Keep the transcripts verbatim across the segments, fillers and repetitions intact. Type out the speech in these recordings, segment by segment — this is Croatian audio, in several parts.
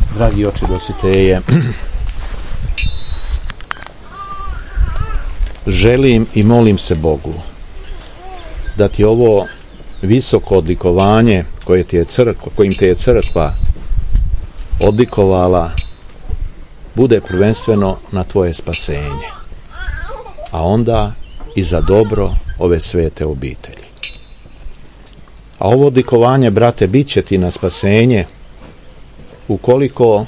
Dragi oče Dositeje, želim i molim se Bogu da ti ovo visoko odlikovanje koje ti je crkva, kojim te je crkva odlikovala bude prvenstveno na tvoje spasenje, a onda i za dobro ove svete obitelji. A ovo odlikovanje, brate, bit će ti na spasenje ukoliko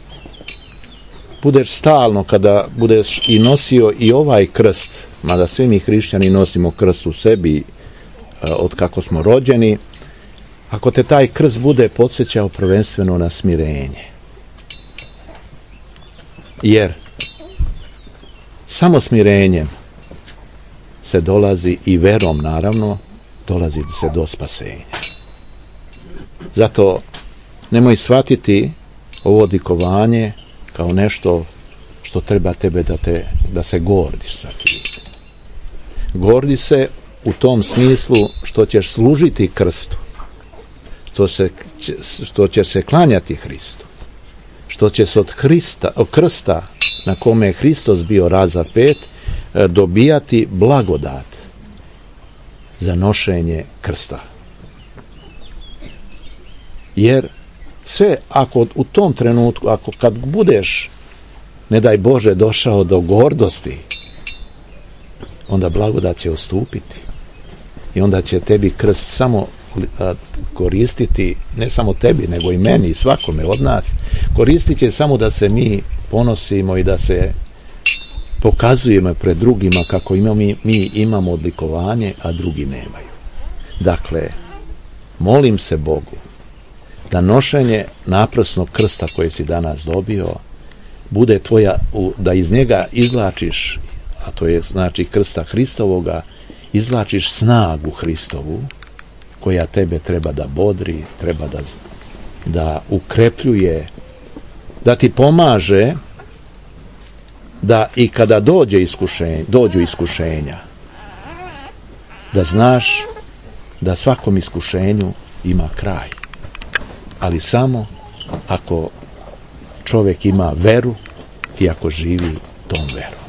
budeš stalno, kada budeš i nosio i ovaj krst, mada svi mi hrišćani nosimo krst u sebi od kako smo rođeni, ako te taj krst bude podsjećao prvenstveno na smirenje. Jer samo smirenjem se dolazi, i verom naravno, dolazi se do spasenja. Zato nemoj shvatiti ovo odlikovanje kao nešto što treba tebe da, te, da se gordiš sa tim. Gordi se u tom smislu što ćeš služiti krstu, što, se, što ćeš se klanjati Hristu, što ćeš od, Hrista, od krsta na kome je Hristos bio razapet dobijati blagodat za nošenje krsta. Jer sve, ako u tom trenutku, ako kad budeš, ne daj Bože, došao do gordosti, onda blagodat će ustupiti. I onda će tebi krst samo koristiti, ne samo tebi, nego i meni i svakome od nas, koristit će samo da se mi ponosimo i da se pokazujemo pred drugima kako imamo, mi imamo odlikovanje, a drugi nemaju. Dakle, molim se Bogu da nošenje naprasnog krsta koje si danas dobio bude tvoja, da iz njega izvlačiš, a to je znači krsta Hristovoga, izvlačiš snagu Hristovu koja tebe treba da bodri, treba da, da ukrepljuje, da ti pomaže da i kada dođe iskušenje, dođu iskušenja, da znaš da svakom iskušenju ima kraj. Ali samo ako čovjek ima veru i ako živi tom verom.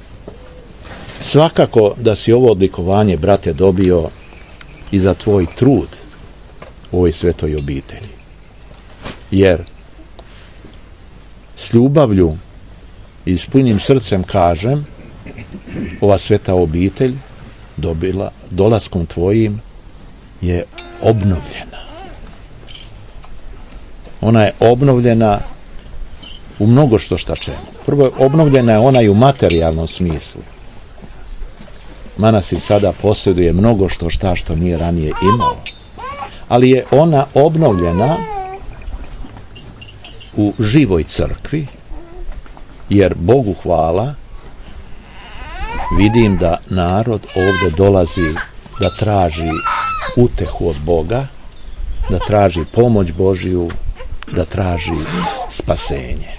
Svakako da si ovo odlikovanje, brate, dobio i za tvoj trud u ovoj svetoj obitelji. Jer s ljubavlju i s punim srcem kažem, ova sveta obitelj dobila, dolaskom tvojim je obnovljena. Ona je obnovljena u mnogo što šta čemu. Prvo, obnovljena je ona i u materijalnom smislu. Manastir sada posjeduje mnogo što šta što nije ranije imao. Ali je ona obnovljena u živoj crkvi, jer Bogu hvala, vidim da narod ovdje dolazi da traži utehu od Boga, da traži pomoć Božiju, da traži spasenje.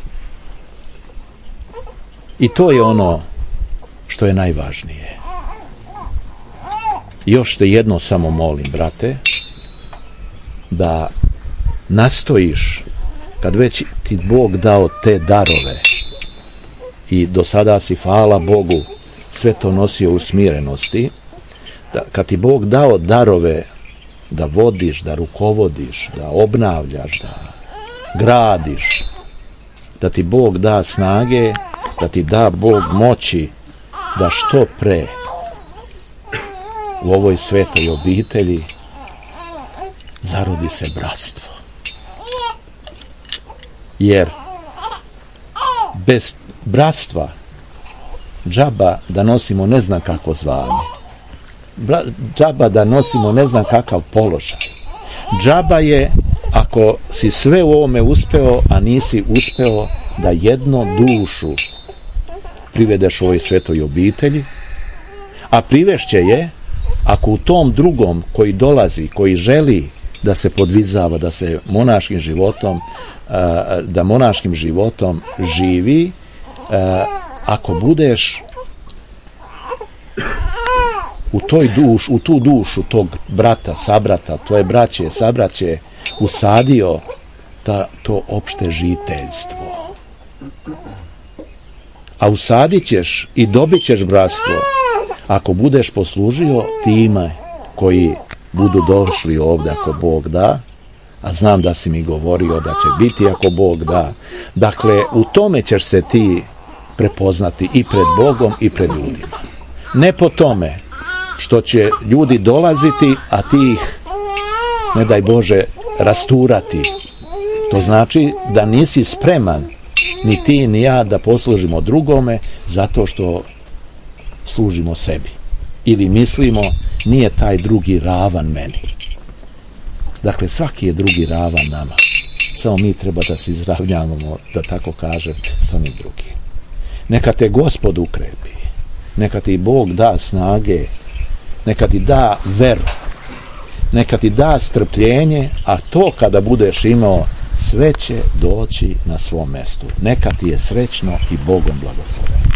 I to je ono što je najvažnije. Još te jedno samo molim, brate, da nastojiš, kad već ti Bog dao te darove i do sada si, hvala Bogu, sve to nosio u smirenosti, da kad ti Bog dao darove da vodiš, da rukovodiš, da obnavljaš, da gradiš, da ti Bog da snage, da ti da Bog moći da što pre u ovoj svetoj obitelji zarodi se bratstvo. Jer bez bratstva džaba da nosimo ne znam kako zvanje, džaba da nosimo ne znam kakav položaj. Džaba je ako si sve u ovome uspeo, a nisi uspeo da jednu dušu privedeš u ovoj svetoj obitelji, a privešće je ako u tom drugom koji dolazi, koji želi da se podvizava, da se monaškim životom da monaškim životom živi, ako budeš u toj duš, u tu dušu tog brata, sabrata, tvoje braće, sabraće usadio ta, to opšte žiteljstvo. A usadit ćeš i dobit ćeš bratstvo ako budeš poslužio time koji budu došli ovdje ako Bog da, a znam da si mi govorio da će biti ako Bog da. Dakle, u tome ćeš se ti prepoznati i pred Bogom i pred ljudima. Ne po tome što će ljudi dolaziti, a ti ih, ne daj Bože, rasturati. To znači da nisi spreman, ni ti ni ja, da poslužimo drugome zato što služimo sebi. Ili mislimo, nije taj drugi ravan meni. Dakle, svaki je drugi ravan nama. Samo mi treba da se izravnjavamo, da tako kažem, s onim drugim. Neka te Gospod ukrepi. Neka ti Bog da snage. Neka ti da veru. Neka ti da strpljenje, a to kada budeš imao, sve će doći na svom mestu. Neka ti je srećno i Bogom blagosloveno.